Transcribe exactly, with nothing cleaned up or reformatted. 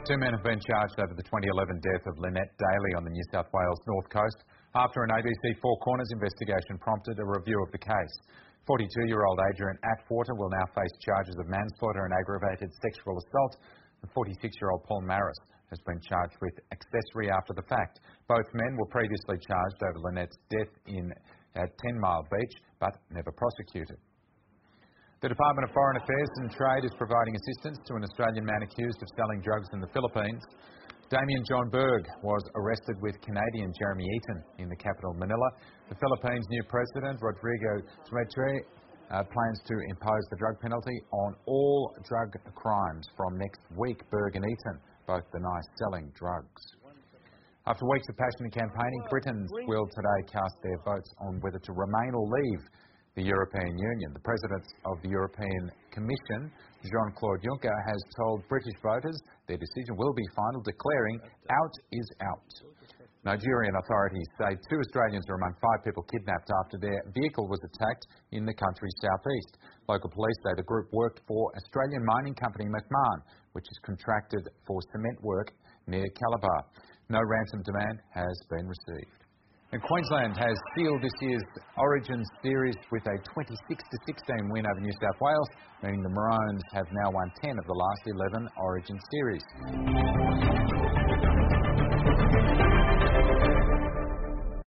Two men have been charged over the twenty eleven death of Lynette Daly on the New South Wales North Coast after an A B C Four Corners investigation prompted a review of the case. forty-two-year-old Adrian Atwater will now face charges of manslaughter and aggravated sexual assault. The forty-six-year-old Paul Maris has been charged with accessory after the fact. Both men were previously charged over Lynette's death in at Ten Mile Beach, but never prosecuted. The Department of Foreign Affairs and Trade is providing assistance to an Australian man accused of selling drugs in the Philippines. Damien John Berg was arrested with Canadian Jeremy Eaton in the capital Manila. The Philippines' new president, Rodrigo Duterte, uh, plans to impose the drug penalty on all drug crimes from next week. Berg and Eaton both deny selling drugs. After weeks of passionate campaigning, Britons will today cast their votes on whether to remain or leave the European Union. The President of the European Commission, Jean-Claude Juncker, has told British voters their decision will be final, declaring out is out. Nigerian authorities say two Australians are among five people kidnapped after their vehicle was attacked in the country's southeast. Local police say the group worked for Australian mining company Macmahon, which is contracted for cement work near Calabar. No ransom demand has been received. And Queensland has sealed this year's Origin series with a twenty-six to sixteen win over New South Wales, meaning the Maroons have now won ten of the last eleven Origin series.